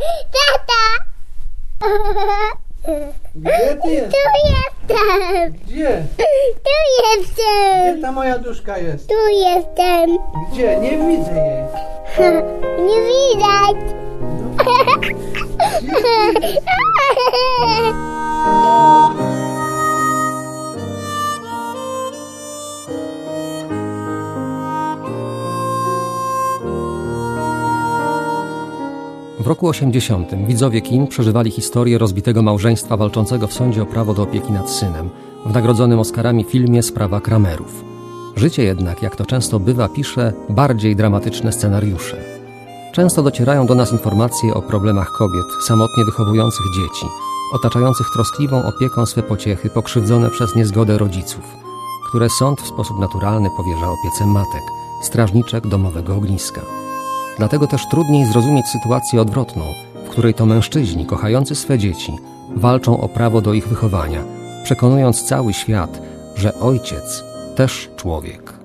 Tata! Gdzie ty jesteś? Tu jestem! Gdzie? Tu jestem! Gdzie ta moja duszka jest? Tu jestem! Gdzie? Nie widzę jej. Nie widać! Gdzie ty jesteś? W roku 80 widzowie kin przeżywali historię rozbitego małżeństwa walczącego w sądzie o prawo do opieki nad synem, w nagrodzonym Oscarami filmie Sprawa Kramerów. Życie jednak, jak to często bywa, pisze bardziej dramatyczne scenariusze. Często docierają do nas informacje o problemach kobiet samotnie wychowujących dzieci, otaczających troskliwą opieką swe pociechy pokrzywdzone przez niezgodę rodziców, które sąd w sposób naturalny powierza opiece matek, strażniczek domowego ogniska. Dlatego też trudniej zrozumieć sytuację odwrotną, w której to mężczyźni kochający swe dzieci walczą o prawo do ich wychowania, przekonując cały świat, że ojciec też człowiek.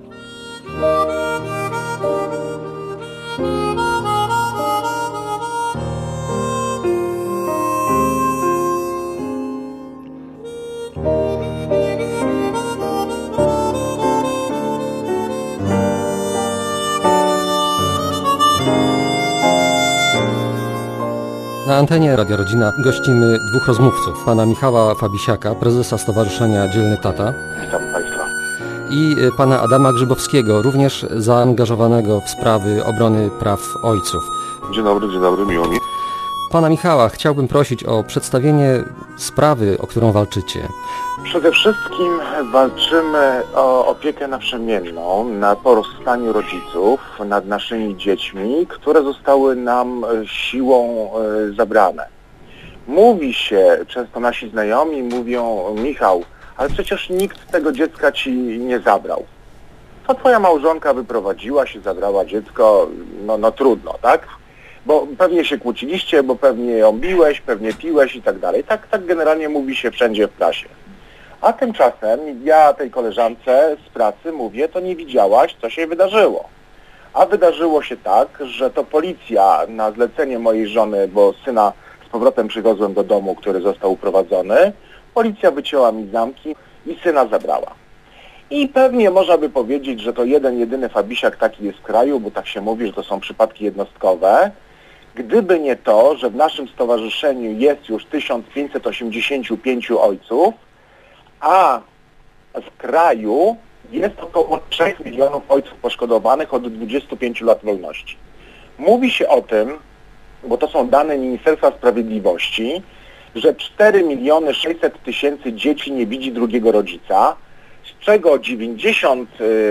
Na antenie Radia Rodzina gościmy dwóch rozmówców. Pana Michała Fabisiaka, prezesa Stowarzyszenia Dzielny Tata. Witam Państwa. I pana Adama Grzybowskiego, również zaangażowanego w sprawy obrony praw ojców. Dzień dobry, miło mi. Pana Michała chciałbym prosić o przedstawienie sprawy, o którą walczycie. Przede wszystkim walczymy o opiekę naprzemienną po rozstaniu rodziców nad naszymi dziećmi, które zostały nam siłą zabrane. Mówi się, często nasi znajomi mówią: Michał, ale przecież nikt tego dziecka ci nie zabrał. To twoja małżonka wyprowadziła się, zabrała dziecko, no trudno, tak? Bo pewnie się kłóciliście, bo pewnie ją biłeś, pewnie piłeś i tak dalej. Tak generalnie mówi się wszędzie w prasie. A tymczasem ja tej koleżance z pracy mówię: to nie widziałaś, co się wydarzyło. A wydarzyło się tak, że to policja na zlecenie mojej żony, bo syna z powrotem przywiozłem do domu, który został uprowadzony, policja wycięła mi zamki i syna zabrała. I pewnie można by powiedzieć, że to jedyny Fabisiak taki jest w kraju, bo tak się mówi, że to są przypadki jednostkowe. Gdyby nie to, że w naszym stowarzyszeniu jest już 1585 ojców, a w kraju jest około 3 milionów ojców poszkodowanych od 25 lat wolności. Mówi się o tym, bo to są dane Ministerstwa Sprawiedliwości, że 4 600 000 dzieci nie widzi drugiego rodzica, z czego 96%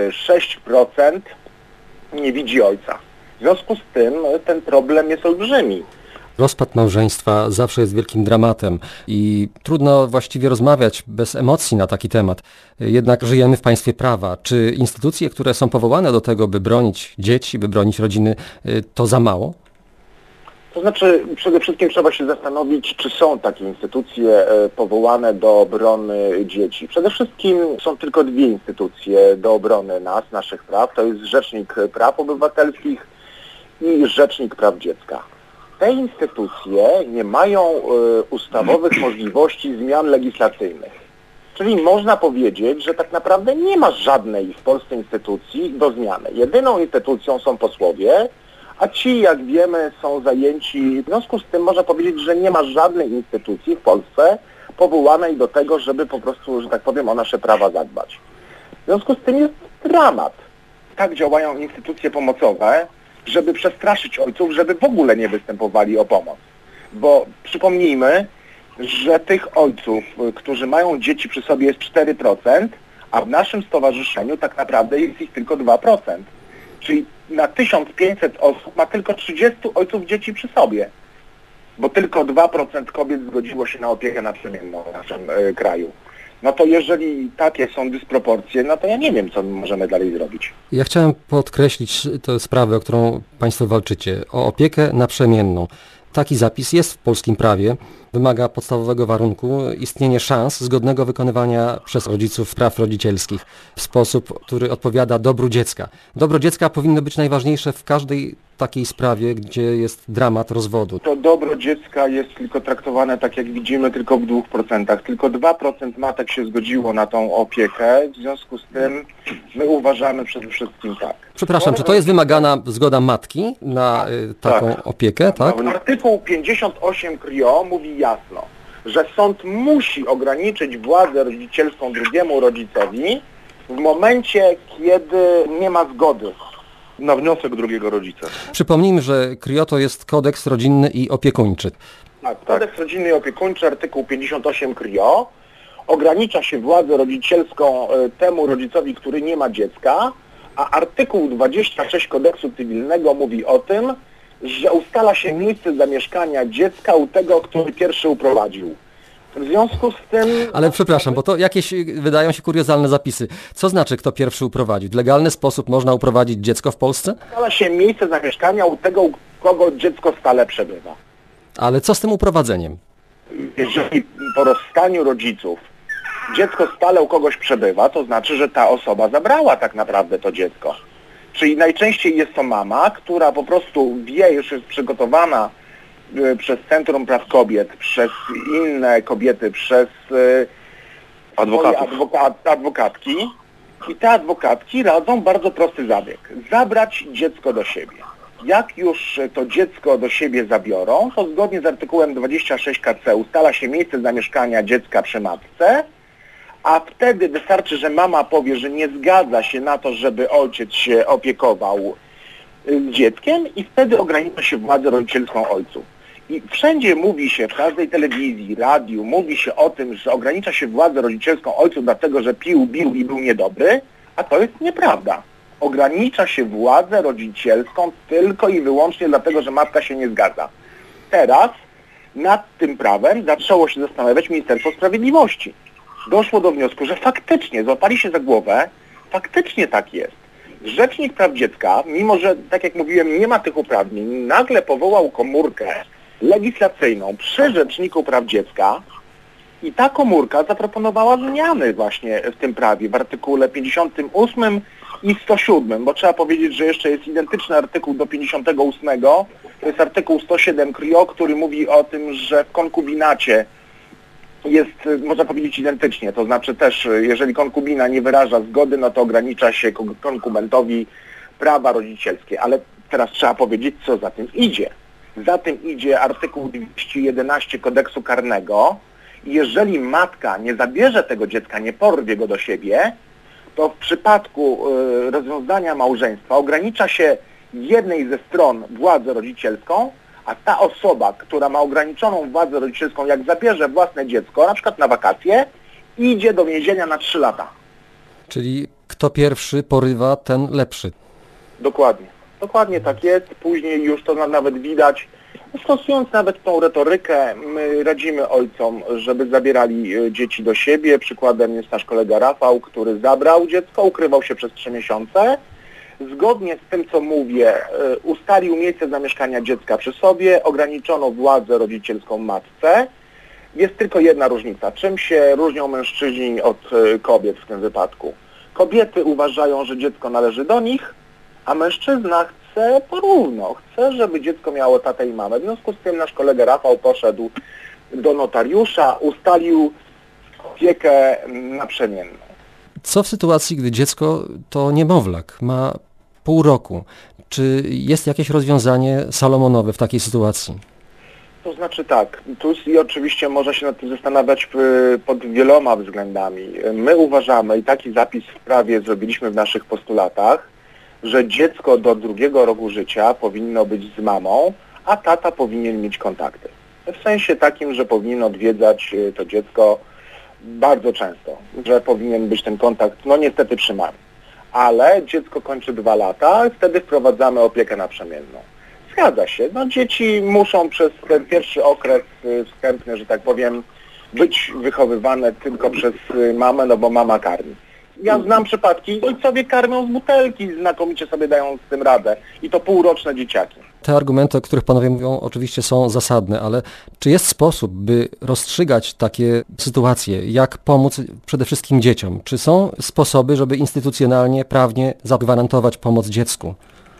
nie widzi ojca. W związku z tym ten problem jest olbrzymi. Rozpad małżeństwa zawsze jest wielkim dramatem i trudno właściwie rozmawiać bez emocji na taki temat. Jednak żyjemy w państwie prawa. Czy instytucje, które są powołane do tego, by bronić dzieci, by bronić rodziny, to za mało? To znaczy, przede wszystkim trzeba się zastanowić, czy są takie instytucje powołane do obrony dzieci. Przede wszystkim są tylko dwie instytucje do obrony naszych praw. To jest Rzecznik Praw Obywatelskich i Rzecznik Praw Dziecka. Te instytucje nie mają ustawowych możliwości zmian legislacyjnych. Czyli można powiedzieć, że tak naprawdę nie ma żadnej w Polsce instytucji do zmiany. Jedyną instytucją są posłowie, a ci, jak wiemy, są zajęci. W związku z tym można powiedzieć, że nie ma żadnej instytucji w Polsce powołanej do tego, żeby po prostu, że tak powiem, o nasze prawa zadbać. W związku z tym jest dramat. Tak działają instytucje pomocowe, żeby przestraszyć ojców, żeby w ogóle nie występowali o pomoc. Bo przypomnijmy, że tych ojców, którzy mają dzieci przy sobie, jest 4%, a w naszym stowarzyszeniu tak naprawdę jest ich tylko 2%. Czyli na 1500 osób ma tylko 30 ojców dzieci przy sobie. Bo tylko 2% kobiet zgodziło się na opiekę naprzemienną w naszym kraju. No to jeżeli takie są dysproporcje, no to ja nie wiem, co możemy dalej zrobić. Ja chciałem podkreślić tę sprawę, o którą Państwo walczycie, o opiekę naprzemienną. Taki zapis jest w polskim prawie wymaga podstawowego warunku istnienie szans zgodnego wykonywania przez rodziców praw rodzicielskich w sposób, który odpowiada dobru dziecka. Dobro dziecka powinno być najważniejsze w każdej takiej sprawie, gdzie jest dramat rozwodu. To dobro dziecka jest tylko traktowane, tak jak widzimy, tylko w 2%. Tylko 2% matek się zgodziło na tą opiekę, w związku z tym my uważamy przede wszystkim tak. Przepraszam, czy to jest wymagana zgoda matki na taką opiekę, tak? Artykuł 58 KRIO mówi jasno, że sąd musi ograniczyć władzę rodzicielską drugiemu rodzicowi w momencie, kiedy nie ma zgody na wniosek drugiego rodzica. Przypomnijmy, że KRIO to jest kodeks rodzinny i opiekuńczy. Tak, kodeks rodzinny i opiekuńczy, artykuł 58 KRIO ogranicza się władzę rodzicielską temu rodzicowi, który nie ma dziecka, a artykuł 26 kodeksu cywilnego mówi o tym, że ustala się miejsce zamieszkania dziecka u tego, który pierwszy uprowadził. W związku z tym... Ale przepraszam, bo to jakieś wydają się kuriozalne zapisy. Co znaczy, kto pierwszy uprowadził? W legalny sposób można uprowadzić dziecko w Polsce? Ustala się miejsce zamieszkania u tego, u kogo dziecko stale przebywa. Ale co z tym uprowadzeniem? Jeżeli po rozstaniu rodziców dziecko stale u kogoś przebywa, to znaczy, że ta osoba zabrała tak naprawdę to dziecko. Czyli najczęściej jest to mama, która po prostu wie, już jest przygotowana przez Centrum Praw Kobiet, przez inne kobiety, przez adwokatki. I te adwokatki radzą bardzo prosty zabieg. Zabrać dziecko do siebie. Jak już to dziecko do siebie zabiorą, to zgodnie z artykułem 26 KC ustala się miejsce zamieszkania dziecka przy matce, a wtedy wystarczy, że mama powie, że nie zgadza się na to, żeby ojciec się opiekował dzieckiem i wtedy ogranicza się władzę rodzicielską ojców. I wszędzie mówi się, w każdej telewizji, radiu, mówi się o tym, że ogranicza się władzę rodzicielską ojców dlatego, że pił, bił i był niedobry, a to jest nieprawda. Ogranicza się władzę rodzicielską tylko i wyłącznie dlatego, że matka się nie zgadza. Teraz nad tym prawem zaczęło się zastanawiać Ministerstwo Sprawiedliwości. Doszło do wniosku, że faktycznie, złapali się za głowę, faktycznie tak jest. Rzecznik Praw Dziecka, mimo że, tak jak mówiłem, nie ma tych uprawnień, nagle powołał komórkę legislacyjną przy Rzeczniku Praw Dziecka i ta komórka zaproponowała zmiany właśnie w tym prawie, w artykule 58 i 107, bo trzeba powiedzieć, że jeszcze jest identyczny artykuł do 58, to jest artykuł 107 KRIO, który mówi o tym, że w konkubinacie jest, można powiedzieć, identycznie, to znaczy też, jeżeli konkubina nie wyraża zgody, no to ogranicza się konkubentowi prawa rodzicielskie, ale teraz trzeba powiedzieć, co za tym idzie. Za tym idzie artykuł 211 kodeksu karnego i jeżeli matka nie zabierze tego dziecka, nie porwie go do siebie, to w przypadku rozwiązania małżeństwa ogranicza się jednej ze stron władzę rodzicielską, a ta osoba, która ma ograniczoną władzę rodzicielską, jak zabierze własne dziecko, na przykład na wakacje, idzie do więzienia na 3 lata. Czyli kto pierwszy porywa, ten lepszy. Dokładnie. Dokładnie tak jest. Później już to nawet widać. Stosując nawet tą retorykę, my radzimy ojcom, żeby zabierali dzieci do siebie. Przykładem jest nasz kolega Rafał, który zabrał dziecko, ukrywał się przez 3 miesiące. Zgodnie z tym, co mówię, ustalił miejsce zamieszkania dziecka przy sobie, ograniczono władzę rodzicielską matce. Jest tylko jedna różnica. Czym się różnią mężczyźni od kobiet w tym wypadku? Kobiety uważają, że dziecko należy do nich, a mężczyzna chce porówno. Chce, żeby dziecko miało tatę i mamę. W związku z tym nasz kolega Rafał poszedł do notariusza, ustalił opiekę naprzemienną. Co w sytuacji, gdy dziecko to niemowlak, ma pół roku? Czy jest jakieś rozwiązanie salomonowe w takiej sytuacji? To znaczy tak, tu i oczywiście można się nad tym zastanawiać pod wieloma względami. My uważamy, i taki zapis w prawie zrobiliśmy w naszych postulatach, że dziecko do 2 roku życia powinno być z mamą, a tata powinien mieć kontakty. W sensie takim, że powinien odwiedzać to dziecko bardzo często, że powinien być ten kontakt, no niestety przy mamie. Ale dziecko kończy 2 lata, wtedy wprowadzamy opiekę naprzemienną. Zgadza się, no dzieci muszą przez ten pierwszy okres wstępny, że tak powiem, być wychowywane tylko przez mamę, no bo mama karmi. Ja znam przypadki, ojcowie karmią z butelki, znakomicie sobie dają z tym radę i to półroczne dzieciaki. te argumenty, o których panowie mówią, oczywiście są zasadne, ale czy jest sposób, by rozstrzygać takie sytuacje? Jak pomóc przede wszystkim dzieciom? Czy są sposoby, żeby instytucjonalnie, prawnie zagwarantować pomoc dziecku?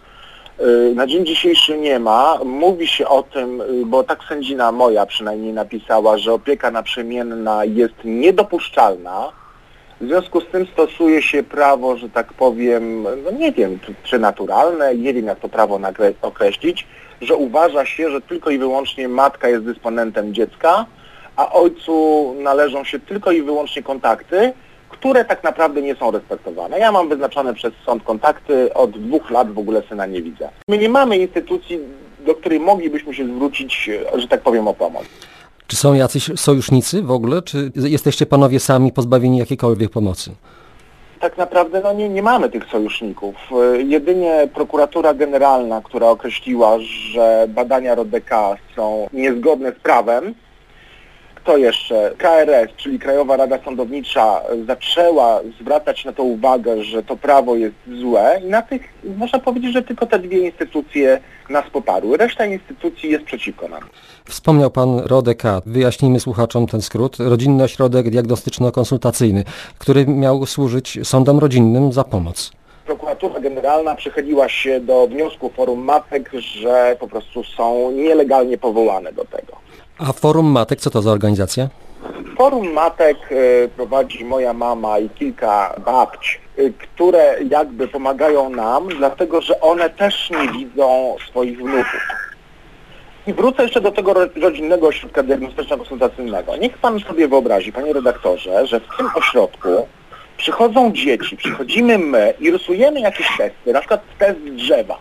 Na dzień dzisiejszy nie ma. Mówi się o tym, bo tak sędzina moja przynajmniej napisała, że opieka naprzemienna jest niedopuszczalna. W związku z tym stosuje się prawo, że tak powiem, no nie wiem, czy naturalne, nie wiem jak to prawo określić, że uważa się, że tylko i wyłącznie matka jest dysponentem dziecka, a ojcu należą się tylko i wyłącznie kontakty, które tak naprawdę nie są respektowane. Ja mam wyznaczone przez sąd kontakty, od 2 lat w ogóle syna nie widzę. My nie mamy instytucji, do której moglibyśmy się zwrócić, że tak powiem, o pomoc. Czy są jacyś sojusznicy w ogóle, czy jesteście panowie sami pozbawieni jakiejkolwiek pomocy? Tak naprawdę no nie mamy tych sojuszników. Jedynie prokuratura generalna, która określiła, że badania RODK są niezgodne z prawem. Kto jeszcze? KRS, czyli Krajowa Rada Sądownicza, zaczęła zwracać na to uwagę, że to prawo jest złe i na tych, można powiedzieć, że tylko te 2 instytucje nas poparły. Reszta instytucji jest przeciwko nam. Wspomniał pan RODK. Wyjaśnijmy słuchaczom ten skrót. Rodzinny Ośrodek Diagnostyczno-Konsultacyjny, który miał służyć sądom rodzinnym za pomoc. Prokuratura Generalna przychyliła się do wniosku Forum Matek, że po prostu są nielegalnie powołane do tego. A Forum Matek, co to za organizacja? Forum Matek prowadzi moja mama i kilka babć, które jakby pomagają nam, dlatego że one też nie widzą swoich wnuków. I wrócę jeszcze do tego rodzinnego ośrodka diagnostyczno-konsultacyjnego. Niech pan sobie wyobrazi, panie redaktorze, że w tym ośrodku przychodzą dzieci, przychodzimy my i rysujemy jakieś testy, na przykład test drzewa.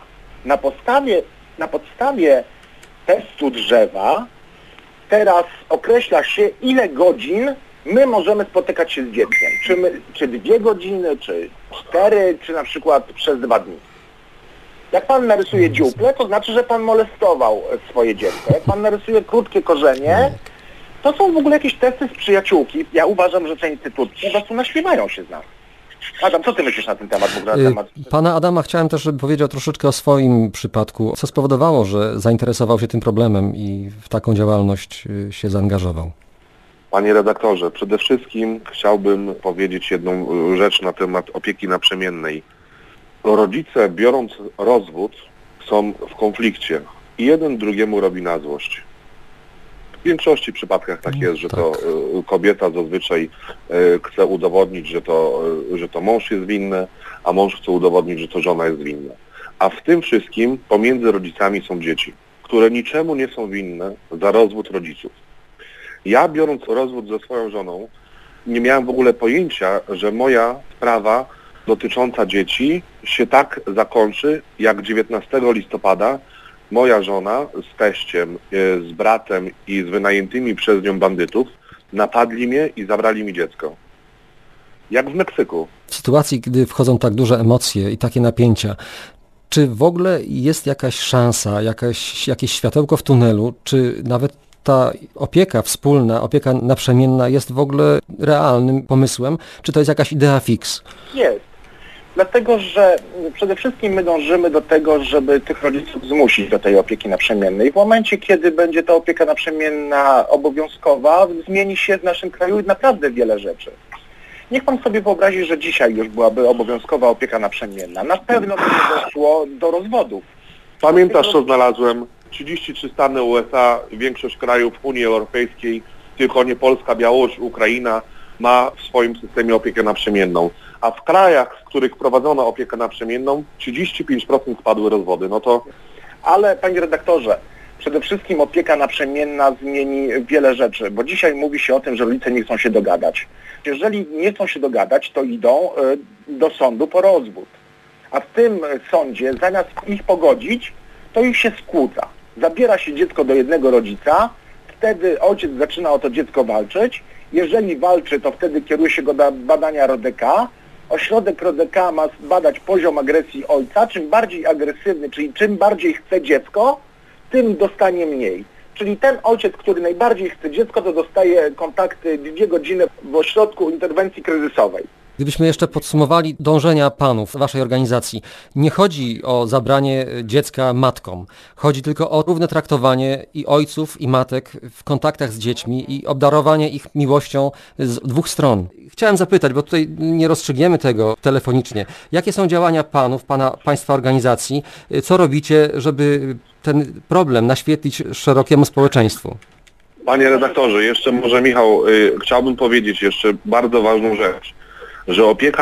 Na podstawie testu drzewa teraz określa się, ile godzin my możemy spotykać się z dzieckiem. Czy 2 godziny, czy 4, czy na przykład przez 2 dni. Jak pan narysuje dziuplę, to znaczy, że pan molestował swoje dziecko. Jak pan narysuje krótkie korzenie, to są w ogóle jakieś testy z przyjaciółki. Ja uważam, że te instytucje po prostu naśmiewają się z nas. Adam, co ty myślisz na ten temat? W ogóle na temat? Pana Adama chciałem też, żeby powiedział troszeczkę o swoim przypadku. Co spowodowało, że zainteresował się tym problemem i w taką działalność się zaangażował? Panie redaktorze, przede wszystkim chciałbym powiedzieć jedną rzecz na temat opieki naprzemiennej. Rodzice, biorąc rozwód, są w konflikcie i jeden drugiemu robi na złość. W większości przypadkach tak jest, że to kobieta zazwyczaj chce udowodnić, że to mąż jest winny, a mąż chce udowodnić, że to żona jest winna. A w tym wszystkim pomiędzy rodzicami są dzieci, które niczemu nie są winne za rozwód rodziców. Ja, biorąc rozwód ze swoją żoną, nie miałem w ogóle pojęcia, że moja sprawa dotycząca dzieci się tak zakończy, jak 19 listopada moja żona z teściem, z bratem i z wynajętymi przez nią bandytów napadli mnie i zabrali mi dziecko. Jak w Meksyku. W sytuacji, gdy wchodzą tak duże emocje i takie napięcia, czy w ogóle jest jakaś szansa, jakieś światełko w tunelu, czy nawet ta opieka wspólna, opieka naprzemienna jest w ogóle realnym pomysłem, czy to jest jakaś idea fix? Jest. Dlatego, że przede wszystkim my dążymy do tego, żeby tych rodziców zmusić do tej opieki naprzemiennej. W momencie, kiedy będzie ta opieka naprzemienna obowiązkowa, zmieni się w naszym kraju naprawdę wiele rzeczy. Niech pan sobie wyobrazi, że dzisiaj już byłaby obowiązkowa opieka naprzemienna. Na pewno by nie doszło do rozwodów. Pamiętasz, co znalazłem? 33 stany USA, większość krajów Unii Europejskiej, tylko nie Polska, Białoruś, Ukraina ma w swoim systemie opiekę naprzemienną. A w krajach, w których prowadzono opiekę naprzemienną, 35% spadły rozwody. No to... Ale panie redaktorze, przede wszystkim opieka naprzemienna zmieni wiele rzeczy, bo dzisiaj mówi się o tym, że rodzice nie chcą się dogadać. Jeżeli nie chcą się dogadać, to idą do sądu po rozwód. A w tym sądzie, zamiast ich pogodzić, to ich się skłóca. Zabiera się dziecko do jednego rodzica, wtedy ojciec zaczyna o to dziecko walczyć. Jeżeli walczy, to wtedy kieruje się go do badania RODK. Ośrodek RODK ma badać poziom agresji ojca. Czym bardziej agresywny, czyli czym bardziej chce dziecko, tym dostanie mniej. Czyli ten ojciec, który najbardziej chce dziecko, to dostaje kontakty 2 godziny w ośrodku interwencji kryzysowej. Gdybyśmy jeszcze podsumowali dążenia panów, waszej organizacji, nie chodzi o zabranie dziecka matkom. Chodzi tylko o równe traktowanie i ojców, i matek w kontaktach z dziećmi i obdarowanie ich miłością z dwóch stron. Chciałem zapytać, bo tutaj nie rozstrzygniemy tego telefonicznie. Jakie są działania panów, państwa organizacji? Co robicie, żeby ten problem naświetlić szerokiemu społeczeństwu? Panie redaktorze, jeszcze może Michał, chciałbym powiedzieć jeszcze bardzo ważną rzecz, że opieka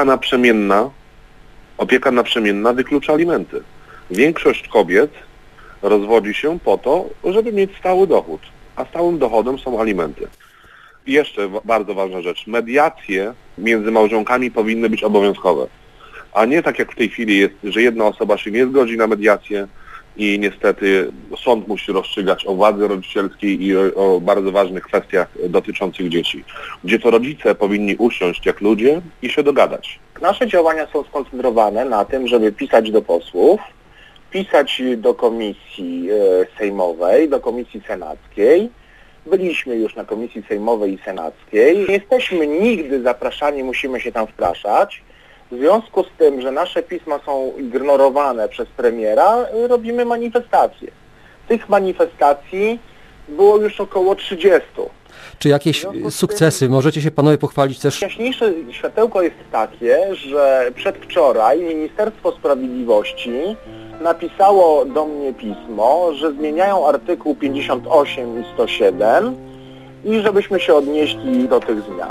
naprzemienna wyklucza alimenty. Większość kobiet rozwodzi się po to, żeby mieć stały dochód, a stałym dochodem są alimenty. I jeszcze bardzo ważna rzecz, mediacje między małżonkami powinny być obowiązkowe, a nie tak jak w tej chwili jest, że jedna osoba się nie zgodzi na mediację i niestety sąd musi rozstrzygać o władzy rodzicielskiej i o bardzo ważnych kwestiach dotyczących dzieci, gdzie to rodzice powinni usiąść jak ludzie i się dogadać. Nasze działania są skoncentrowane na tym, żeby pisać do posłów, pisać do komisji sejmowej, do komisji senackiej. Byliśmy już na komisji sejmowej i senackiej. Nie jesteśmy nigdy zapraszani, musimy się tam wpraszać. W związku z tym, że nasze pisma są ignorowane przez premiera, robimy manifestacje. Tych manifestacji było już około 30. Czy jakieś sukcesy możecie się panowie pochwalić też? Jaśniejsze światełko jest takie, że przedwczoraj Ministerstwo Sprawiedliwości napisało do mnie pismo, że zmieniają artykuł 58 i 107 i żebyśmy się odnieśli do tych zmian.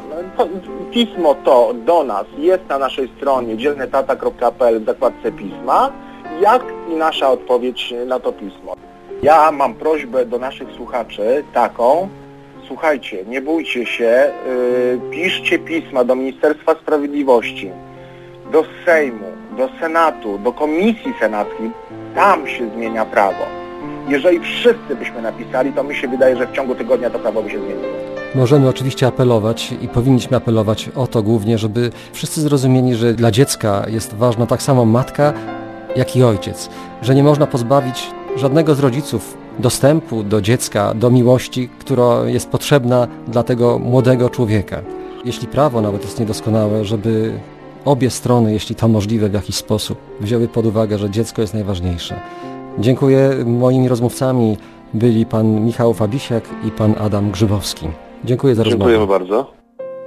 Pismo to do nas jest na naszej stronie dzielnytata.pl w zakładce pisma, jak i nasza odpowiedź na to pismo. Ja mam prośbę do naszych słuchaczy taką: słuchajcie, nie bójcie się, piszcie pisma do Ministerstwa Sprawiedliwości, do Sejmu, do Senatu, do Komisji Senackiej. Tam się zmienia prawo. Jeżeli wszyscy byśmy napisali, to mi się wydaje, że w ciągu tygodnia to prawo by się zmieniło. Możemy oczywiście apelować i powinniśmy apelować o to głównie, żeby wszyscy zrozumieli, że dla dziecka jest ważna tak samo matka, jak i ojciec. Że nie można pozbawić żadnego z rodziców dostępu do dziecka, do miłości, która jest potrzebna dla tego młodego człowieka. Jeśli prawo nawet jest niedoskonałe, żeby obie strony, jeśli to możliwe w jakiś sposób, wzięły pod uwagę, że dziecko jest najważniejsze. Dziękuję. Moimi rozmówcami byli pan Michał Fabisiak i pan Adam Grzybowski. Dziękuję za rozmowę. Dziękujemy bardzo.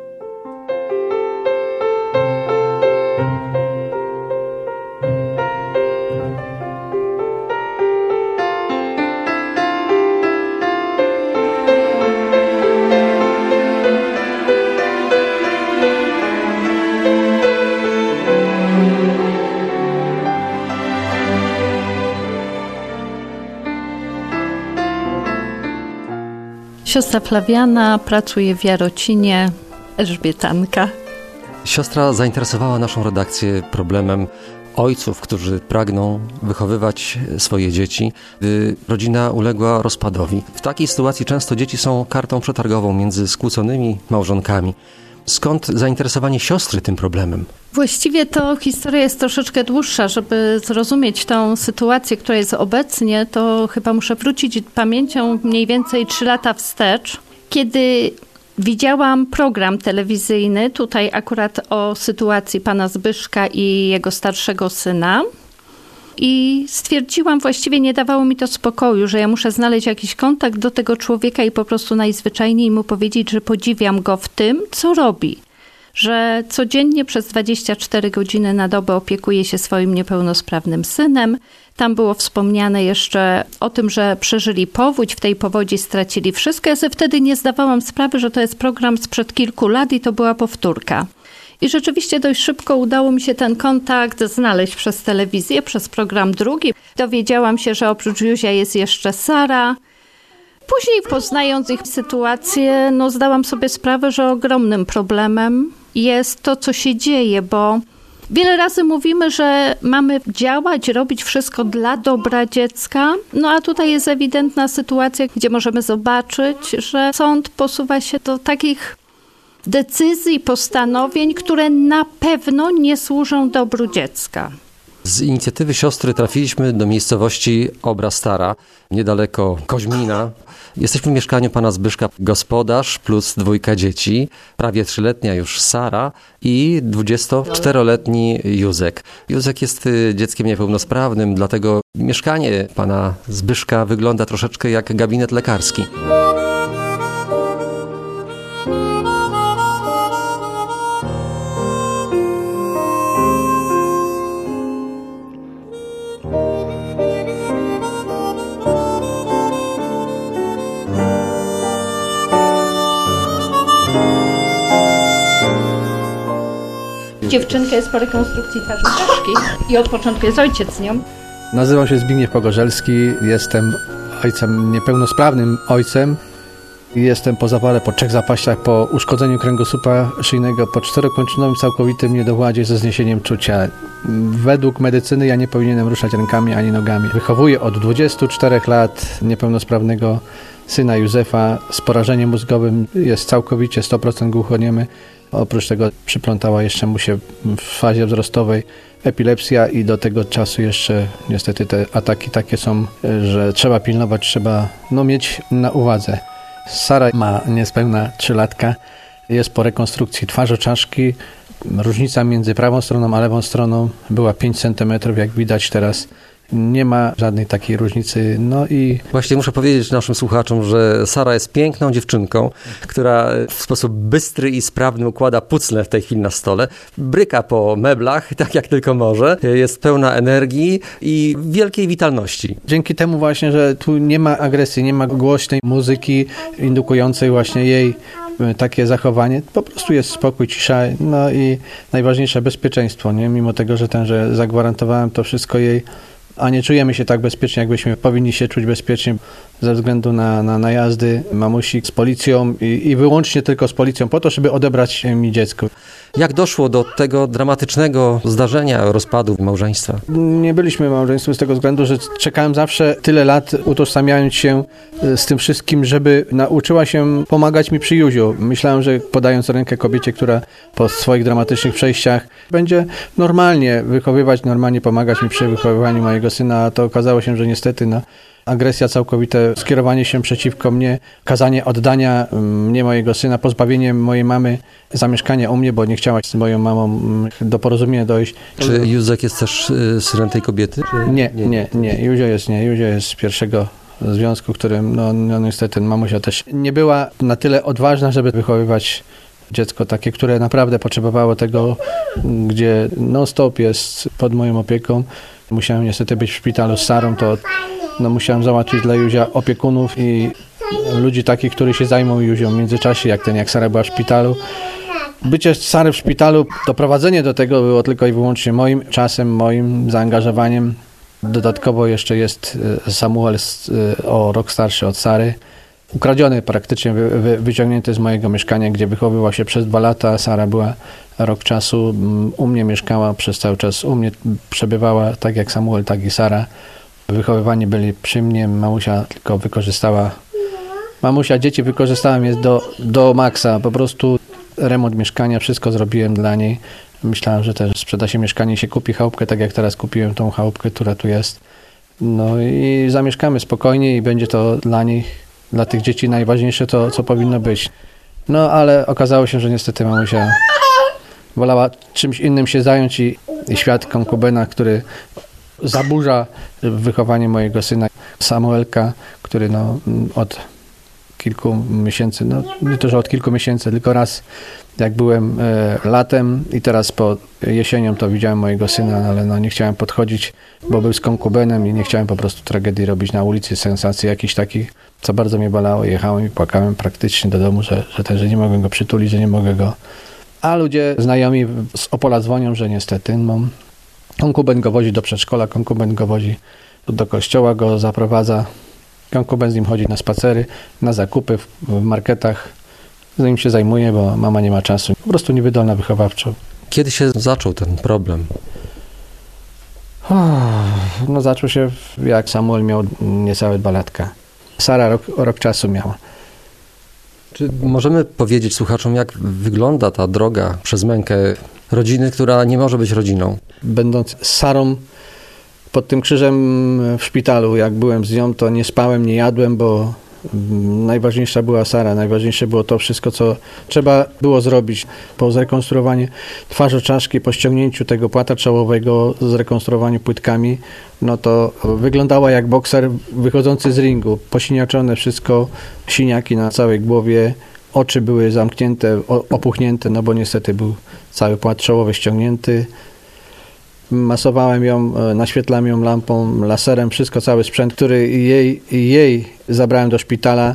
Siostra Flawiana pracuje w Jarocinie, Elżbietanka. Siostra zainteresowała naszą redakcję problemem ojców, którzy pragną wychowywać swoje dzieci, gdy rodzina uległa rozpadowi. W takiej sytuacji często dzieci są kartą przetargową między skłóconymi małżonkami. Skąd zainteresowanie siostry tym problemem? Właściwie to historia jest troszeczkę dłuższa. Żeby zrozumieć tą sytuację, która jest obecnie, to chyba muszę wrócić pamięcią mniej więcej 3 lata wstecz, kiedy widziałam program telewizyjny, tutaj akurat o sytuacji pana Zbyszka i jego starszego syna. I stwierdziłam, właściwie nie dawało mi to spokoju, że ja muszę znaleźć jakiś kontakt do tego człowieka i po prostu najzwyczajniej mu powiedzieć, że podziwiam go w tym, co robi. Że codziennie przez 24 godziny na dobę opiekuje się swoim niepełnosprawnym synem. Tam było wspomniane jeszcze o tym, że przeżyli powódź, w tej powodzi stracili wszystko. Ja sobie wtedy nie zdawałam sprawy, że to jest program sprzed kilku lat i to była powtórka. I rzeczywiście dość szybko udało mi się ten kontakt znaleźć przez telewizję, przez program drugi. Dowiedziałam się, że oprócz Józia jest jeszcze Sara. Później, poznając ich sytuację, zdałam sobie sprawę, że ogromnym problemem jest to, co się dzieje, bo wiele razy mówimy, że mamy działać, robić wszystko dla dobra dziecka, a tutaj jest ewidentna sytuacja, gdzie możemy zobaczyć, że sąd posuwa się do takich decyzji, postanowień, które na pewno nie służą dobru dziecka. Z inicjatywy siostry trafiliśmy do miejscowości Obra Stara, niedaleko Koźmina. Jesteśmy w mieszkaniu pana Zbyszka, gospodarz plus 2 dzieci, prawie 3-letnia już Sara i 24-letni Józek. Józek jest dzieckiem niepełnosprawnym, dlatego mieszkanie pana Zbyszka wygląda troszeczkę jak gabinet lekarski. Dziewczynka jest po rekonstrukcji twarzy czaszki i od początku jest ojciec z nią. Nazywam się Zbigniew Pogorzelski, jestem ojcem, niepełnosprawnym ojcem. Jestem po zapale, po 3 zapaściach, po uszkodzeniu kręgosłupa szyjnego, po 4-kończynowym całkowitym niedowładzie ze zniesieniem czucia. Według medycyny ja nie powinienem ruszać rękami ani nogami. Wychowuję od 24 lat niepełnosprawnego syna Józefa z porażeniem mózgowym. Jest całkowicie 100% głuchoniemy. Oprócz tego przyplątała jeszcze mu się w fazie wzrostowej epilepsja i do tego czasu jeszcze niestety te ataki takie są, że trzeba pilnować, trzeba mieć na uwadze. Sara ma niespełna 3-latka, jest po rekonstrukcji twarzoczaszki. Różnica między prawą stroną a lewą stroną była 5 cm, jak widać teraz. Nie ma żadnej takiej różnicy. I Właśnie muszę powiedzieć naszym słuchaczom, że Sara jest piękną dziewczynką, która w sposób bystry i sprawny układa pucle w tej chwili na stole, bryka po meblach, tak jak tylko może, jest pełna energii i wielkiej witalności. dzięki temu właśnie, że tu nie ma agresji, nie ma głośnej muzyki indukującej właśnie jej takie zachowanie, po prostu jest spokój, cisza, i najważniejsze bezpieczeństwo, nie? Mimo tego, że zagwarantowałem to wszystko jej, a nie czujemy się tak bezpiecznie, jakbyśmy powinni się czuć bezpiecznie ze względu na najazdy mamusi z policją i wyłącznie tylko z policją po to, żeby odebrać mi dziecko. Jak doszło do tego dramatycznego zdarzenia, rozpadu małżeństwa? Nie byliśmy małżeństwem z tego względu, że czekałem zawsze tyle lat, utożsamiając się z tym wszystkim, żeby nauczyła się pomagać mi przy Józiu. Myślałem, że podając rękę kobiecie, która po swoich dramatycznych przejściach będzie normalnie wychowywać, normalnie pomagać mi przy wychowywaniu mojego syna, a to okazało się, że niestety agresja całkowite, skierowanie się przeciwko mnie, kazanie oddania mnie, mojego syna, pozbawienie mojej mamy zamieszkania u mnie, bo nie chciała z moją mamą do porozumienia dojść. Czy Józek jest też synem tej kobiety? Nie. Józio jest z pierwszego związku, którym niestety mamusia też nie była na tyle odważna, żeby wychowywać dziecko takie, które naprawdę potrzebowało tego, gdzie non-stop jest pod moją opieką. Musiałem niestety być w szpitalu z Sarą, to musiałem załatwić dla Józia opiekunów i ludzi takich, którzy się zajmą Józią w międzyczasie, jak Sara była w szpitalu. Bycie Sary w szpitalu, doprowadzenie do tego było tylko i wyłącznie moim czasem, moim zaangażowaniem. Dodatkowo jeszcze jest Samuel o rok starszy od Sary. Ukradziony praktycznie, wyciągnięty z mojego mieszkania, gdzie wychowywał się przez 2 lata. Sara była rok czasu, u mnie mieszkała przez cały czas, u mnie przebywała, tak jak Samuel, tak i Sara. Wychowywani byli przy mnie, mamusia tylko wykorzystała. Dzieci wykorzystałem je do maksa, po prostu remont mieszkania, wszystko zrobiłem dla niej. Myślałem, że też sprzeda się mieszkanie i się kupi chałupkę, tak jak teraz kupiłem tą chałupkę, która tu jest. I zamieszkamy spokojnie i będzie to dla nich, dla tych dzieci najważniejsze to, co powinno być. Ale okazało się, że niestety mamusia wolała czymś innym się zająć i świat konkubena, który zaburza wychowanie mojego syna Samuelka, który od kilku miesięcy, nie to, że od kilku miesięcy, tylko raz jak byłem latem i teraz po jesienią to widziałem mojego syna, ale nie chciałem podchodzić, bo był z konkubenem i nie chciałem po prostu tragedii robić na ulicy, sensacji jakichś takich, co bardzo mnie bolało. Jechałem i płakałem praktycznie do domu, że nie mogę go przytulić, że nie mogę go. A ludzie znajomi z Opola dzwonią, że niestety konkuben go wozi do przedszkola, konkuben go wozi do kościoła, go zaprowadza. Konkuben z nim chodzi na spacery, na zakupy w marketach. Z nim się zajmuje, bo mama nie ma czasu. Po prostu niewydolna wychowawczo. Kiedy się zaczął ten problem? Zaczął się jak Samuel miał niecałe 2 latka. Sara rok czasu miała. Czy możemy powiedzieć słuchaczom, jak wygląda ta droga przez mękę rodziny, która nie może być rodziną? Będąc z Sarą pod tym krzyżem w szpitalu, jak byłem z nią, to nie spałem, nie jadłem, bo Najważniejsza była Sara, najważniejsze było to wszystko, co trzeba było zrobić. Po zrekonstruowaniu twarzoczaszki, po ściągnięciu tego płata czołowego, zrekonstruowaniu płytkami, no to wyglądała jak bokser wychodzący z ringu. Posiniaczone wszystko, siniaki na całej głowie, oczy były zamknięte, opuchnięte, no bo niestety był cały płat czołowy ściągnięty. Masowałem ją, naświetlam ją lampą, laserem, wszystko, cały sprzęt, który jej zabrałem do szpitala.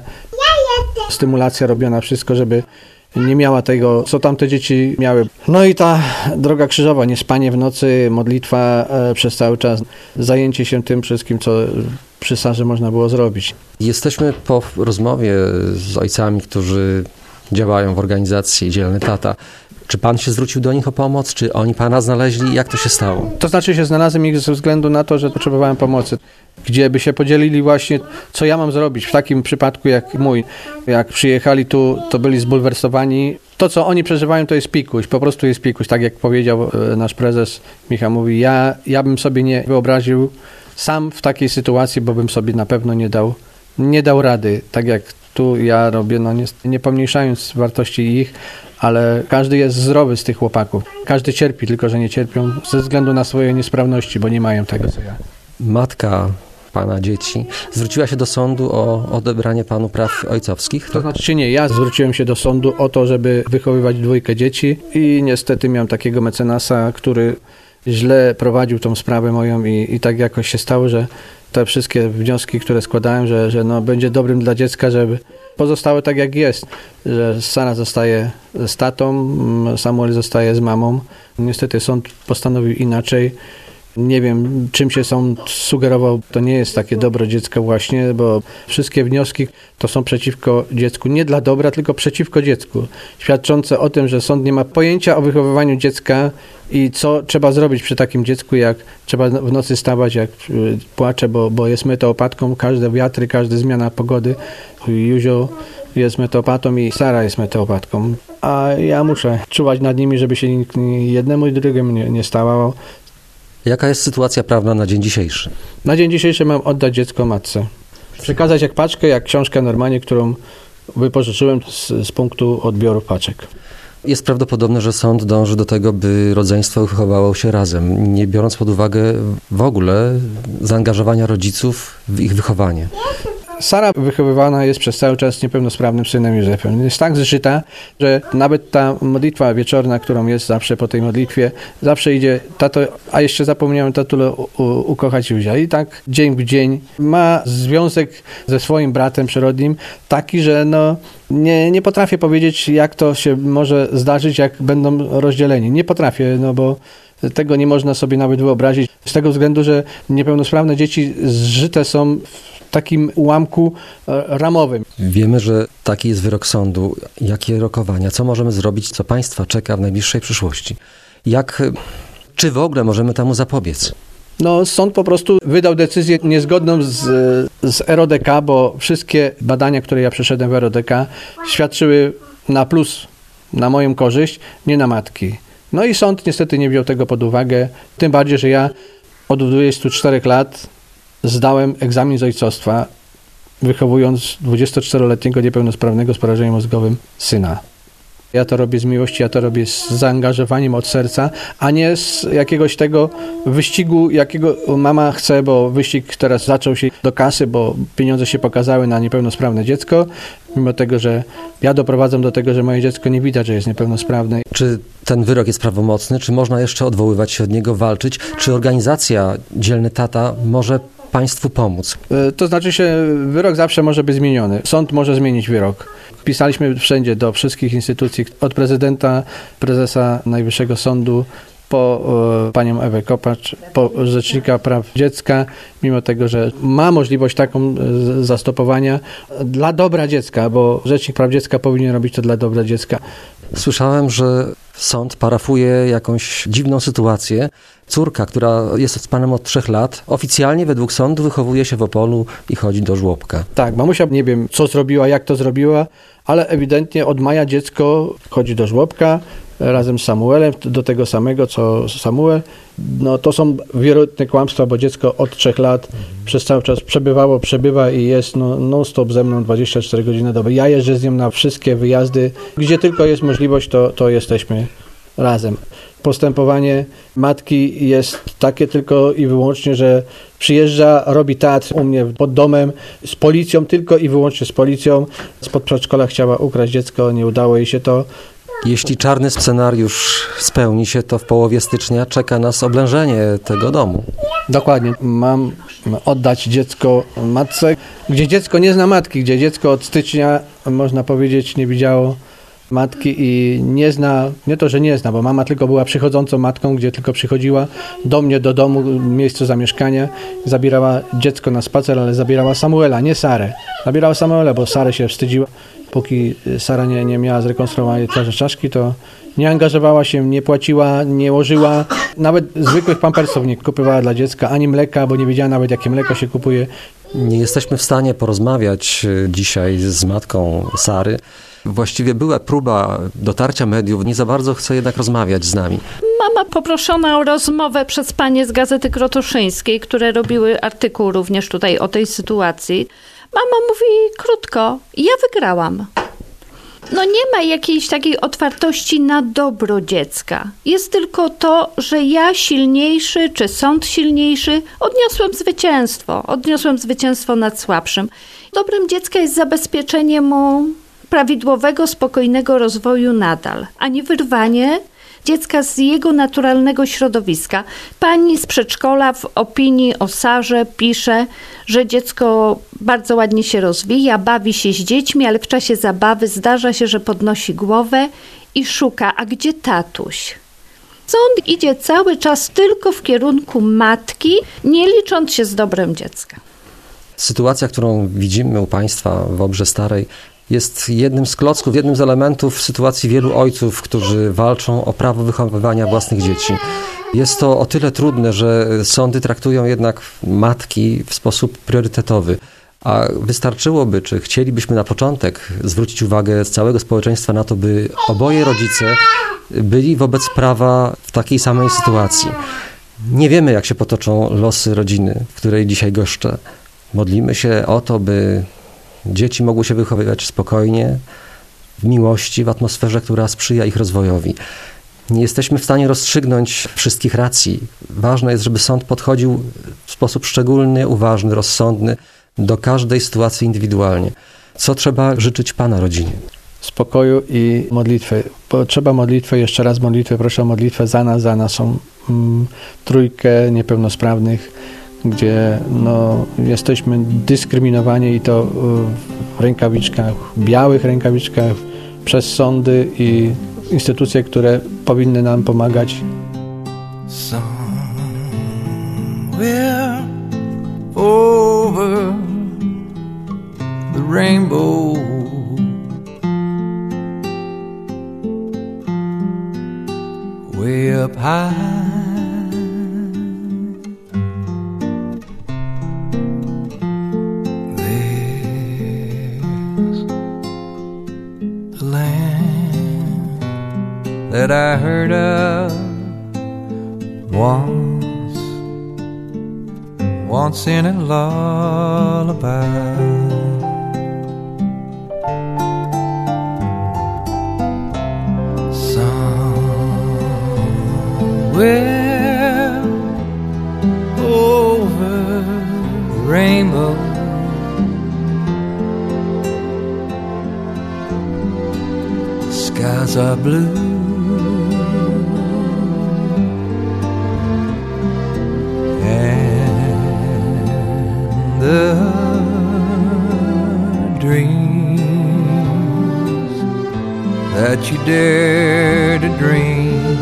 Stymulacja robiona, wszystko, żeby nie miała tego, co tamte dzieci miały. No i ta droga krzyżowa, niespanie w nocy, modlitwa przez cały czas, zajęcie się tym wszystkim, co przy Sarze można było zrobić. Jesteśmy po rozmowie z ojcami, którzy działają w organizacji Dzielny Tata. Czy pan się zwrócił do nich o pomoc? Czy oni pana znaleźli? Jak to się stało? To znaczy się znalazłem ich ze względu na to, że potrzebowałem pomocy. Gdzie by się podzielili właśnie, co ja mam zrobić w takim przypadku jak mój. Jak przyjechali tu, to byli zbulwersowani. To, co oni przeżywają, to jest pikuś. Po prostu jest pikuś. Tak jak powiedział nasz prezes Michał, mówi, ja bym sobie nie wyobraził sam w takiej sytuacji, bo bym sobie na pewno nie dał rady. Tak jak tu ja robię, no nie pomniejszając wartości ich, ale każdy jest zdrowy z tych chłopaków. Każdy cierpi, tylko że nie cierpią ze względu na swoje niesprawności, bo nie mają tego, co ja. Matka pana dzieci zwróciła się do sądu o odebranie panu praw ojcowskich? To znaczy nie, ja zwróciłem się do sądu o to, żeby wychowywać 2 dzieci i niestety miałem takiego mecenasa, który źle prowadził tą sprawę moją i tak jakoś się stało, że te wszystkie wnioski, które składałem, że no będzie dobrym dla dziecka, żeby pozostało tak jak jest, że Sara zostaje z tatą, Samuel zostaje z mamą. Niestety sąd postanowił inaczej. Nie wiem, czym się sąd sugerował. To nie jest takie dobro dziecka właśnie, bo wszystkie wnioski to są przeciwko dziecku. Nie dla dobra, tylko przeciwko dziecku. Świadczące o tym, że sąd nie ma pojęcia o wychowywaniu dziecka i co trzeba zrobić przy takim dziecku, jak trzeba w nocy stawać, jak płacze, bo jest meteopatką. Każde wiatry, każda zmiana pogody. Józio jest meteopatą i Sara jest meteopatką. A ja muszę czuwać nad nimi, żeby się jednemu i drugiemu nie stało. Jaka jest sytuacja prawna na dzień dzisiejszy? Na dzień dzisiejszy mam oddać dziecko matce. Przekazać jak paczkę, jak książkę normalnie, którą wypożyczyłem z punktu odbioru paczek. Jest prawdopodobne, że sąd dąży do tego, by rodzeństwo wychowało się razem, nie biorąc pod uwagę w ogóle zaangażowania rodziców w ich wychowanie. Sara wychowywana jest przez cały czas niepełnosprawnym synem Józefem. Jest tak zżyta, że nawet ta modlitwa wieczorna, którą jest zawsze po tej modlitwie, zawsze idzie tato, a jeszcze zapomniałem tatule ukochać Józia. I tak dzień w dzień ma związek ze swoim bratem przyrodnim taki, że no nie potrafię powiedzieć, jak to się może zdarzyć, jak będą rozdzieleni. Nie potrafię, no bo tego nie można sobie nawet wyobrazić. Z tego względu, że niepełnosprawne dzieci zżyte są w takim ułamku ramowym. Wiemy, że taki jest wyrok sądu. Jakie rokowania? Co możemy zrobić? Co państwa czeka w najbliższej przyszłości? Czy w ogóle możemy temu zapobiec? No, sąd po prostu wydał decyzję niezgodną z RODK, bo wszystkie badania, które ja przeszedłem w RODK, świadczyły na plus, na moją korzyść, nie na matki. No i sąd niestety nie wziął tego pod uwagę, tym bardziej, że ja od 24 lat zdałem egzamin z ojcostwa, wychowując 24-letniego niepełnosprawnego z porażeniem mózgowym syna. Ja to robię z miłości, ja to robię z zaangażowaniem od serca, a nie z jakiegoś tego wyścigu, jakiego mama chce, bo wyścig teraz zaczął się do kasy, bo pieniądze się pokazały na niepełnosprawne dziecko, mimo tego, że ja doprowadzam do tego, że moje dziecko nie widać, że jest niepełnosprawne. Czy ten wyrok jest prawomocny? Czy można jeszcze odwoływać się od niego, walczyć? Czy organizacja Dzielny Tata może państwu pomóc? To znaczy się, wyrok zawsze może być zmieniony. Sąd może zmienić wyrok. Pisaliśmy wszędzie do wszystkich instytucji, od prezydenta, prezesa Najwyższego Sądu, po panią Ewę Kopacz, po Rzecznika Praw Dziecka, mimo tego, że ma możliwość taką zastopowania dla dobra dziecka, bo Rzecznik Praw Dziecka powinien robić to dla dobra dziecka. Słyszałem, że sąd parafuje jakąś dziwną sytuację. Córka, która jest z panem od 3 lat, oficjalnie według sądu wychowuje się w Opolu i chodzi do żłobka. Tak, mamusia nie wiem, co zrobiła, jak to zrobiła, ale ewidentnie od maja dziecko chodzi do żłobka, razem z Samuelem, do tego samego co Samuel. No to są wierutne kłamstwa, bo dziecko od 3 lat przez cały czas przebywa i jest non-stop ze mną 24 godziny na dobę. Ja jeżdżę z nim na wszystkie wyjazdy, gdzie tylko jest możliwość, to jesteśmy razem. Postępowanie matki jest takie tylko i wyłącznie, że przyjeżdża, robi teatr u mnie pod domem z policją, tylko i wyłącznie z policją. Spod przedszkola chciała ukraść dziecko, nie udało jej się to. Jeśli czarny scenariusz spełni się, to w połowie stycznia czeka nas oblężenie tego domu. Dokładnie. Mam oddać dziecko matce, gdzie dziecko nie zna matki, gdzie dziecko od stycznia, można powiedzieć, nie widziało matki i nie zna, nie to, że nie zna, bo mama tylko była przychodzącą matką, gdzie tylko przychodziła do mnie, do domu, miejsce zamieszkania, zabierała dziecko na spacer, ale zabierała Samuela, nie Sarę. Zabierała Samuela, bo Sarę się wstydziła. Póki Sara nie miała zrekonstruowanej twarzy czaszki, to nie angażowała się, nie płaciła, nie łożyła, nawet zwykłych pampersów nie kupowała dla dziecka, ani mleka, bo nie wiedziała nawet, jakie mleko się kupuje. Nie jesteśmy w stanie porozmawiać dzisiaj z matką Sary. Właściwie była próba dotarcia mediów, nie za bardzo chce jednak rozmawiać z nami. Mama poproszona o rozmowę przez panie z Gazety Krotoszyńskiej, które robiły artykuł również tutaj o tej sytuacji. Mama mówi krótko, ja wygrałam. No nie ma jakiejś takiej otwartości na dobro dziecka. Jest tylko to, że ja silniejszy, czy sąd silniejszy, odniosłem zwycięstwo nad słabszym. Dobrem dziecka jest zabezpieczenie mu prawidłowego, spokojnego rozwoju nadal, a nie wyrwanie dziecka z jego naturalnego środowiska. Pani z przedszkola w opinii o Sarze pisze, że dziecko bardzo ładnie się rozwija, bawi się z dziećmi, ale w czasie zabawy zdarza się, że podnosi głowę i szuka, a gdzie tatuś? Sąd idzie cały czas tylko w kierunku matki, nie licząc się z dobrem dziecka. Sytuacja, którą widzimy u państwa w Obrze Starej, jest jednym z klocków, jednym z elementów sytuacji wielu ojców, którzy walczą o prawo wychowywania własnych dzieci. Jest to o tyle trudne, że sądy traktują jednak matki w sposób priorytetowy. A wystarczyłoby, czy chcielibyśmy na początek zwrócić uwagę z całego społeczeństwa na to, by oboje rodzice byli wobec prawa w takiej samej sytuacji. Nie wiemy, jak się potoczą losy rodziny, w której dzisiaj goszczę. Modlimy się o to, by dzieci mogły się wychowywać spokojnie, w miłości, w atmosferze, która sprzyja ich rozwojowi. Nie jesteśmy w stanie rozstrzygnąć wszystkich racji. Ważne jest, żeby sąd podchodził w sposób szczególny, uważny, rozsądny do każdej sytuacji indywidualnie. Co trzeba życzyć Pana rodzinie? Spokoju i modlitwy. Potrzeba modlitwy, jeszcze raz modlitwy, proszę o modlitwę za naszą trójkę niepełnosprawnych, gdzie jesteśmy dyskryminowani i to w rękawiczkach, białych rękawiczkach przez sądy i instytucje, które powinny nam pomagać. Somewhere over the rainbow, way up high, that I heard of once in a lullaby. Somewhere over the rainbow, skies are blue, the dreams that you dare to dream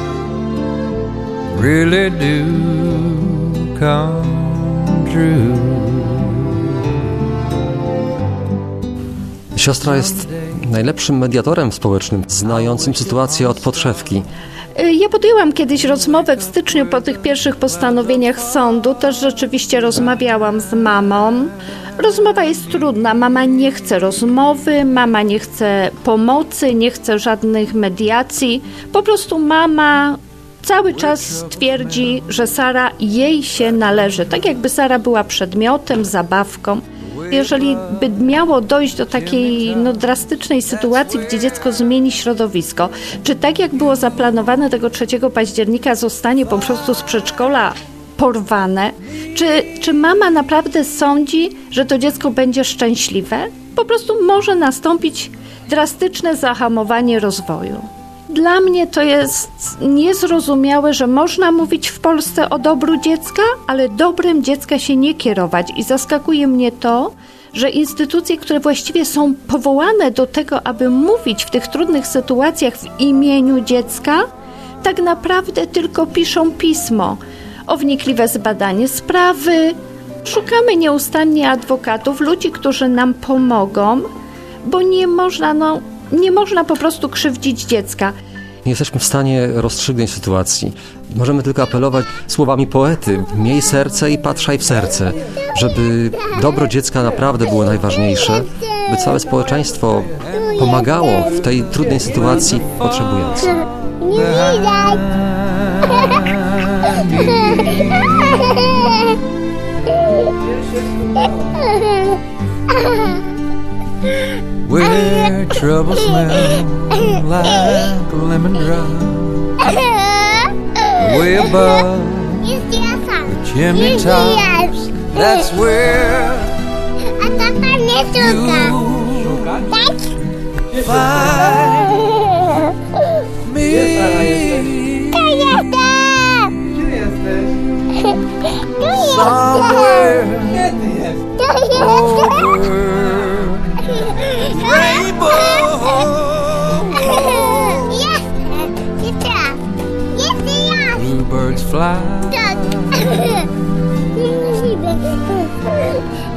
really do come true. Siostra jest najlepszym mediatorem społecznym, znającym sytuację od podszewki. Ja podjęłam kiedyś rozmowę w styczniu po tych pierwszych postanowieniach sądu. Też rzeczywiście rozmawiałam z mamą. Rozmowa jest trudna. Mama nie chce rozmowy, mama nie chce pomocy, nie chce żadnych mediacji. Po prostu mama cały czas twierdzi, że Sara jej się należy. Tak jakby Sara była przedmiotem, zabawką. Jeżeli by miało dojść do takiej drastycznej sytuacji, gdzie dziecko zmieni środowisko, czy tak jak było zaplanowane tego 3 października zostanie po prostu z przedszkola porwane, czy mama naprawdę sądzi, że to dziecko będzie szczęśliwe? Po prostu może nastąpić drastyczne zahamowanie rozwoju. Dla mnie to jest niezrozumiałe, że można mówić w Polsce o dobru dziecka, ale dobrem dziecka się nie kierować. I zaskakuje mnie to, że instytucje, które właściwie są powołane do tego, aby mówić w tych trudnych sytuacjach w imieniu dziecka, tak naprawdę tylko piszą pismo o wnikliwe zbadanie sprawy. Szukamy nieustannie adwokatów, ludzi, którzy nam pomogą, bo nie można po prostu krzywdzić dziecka. Nie jesteśmy w stanie rozstrzygnąć sytuacji. Możemy tylko apelować słowami poety: miej serce i patrzaj w serce, żeby dobro dziecka naprawdę było najważniejsze, by całe społeczeństwo pomagało w tej trudnej sytuacji potrzebującym. Nie widać. Where trouble smells like a lemon drop, way above the chimney tops, that's where A tata mnie szuka. Tak? find me. Tu jestem. Tu Somewhere jestem. rainbow. Jeszcze raz. Bluebirds fly. Tak.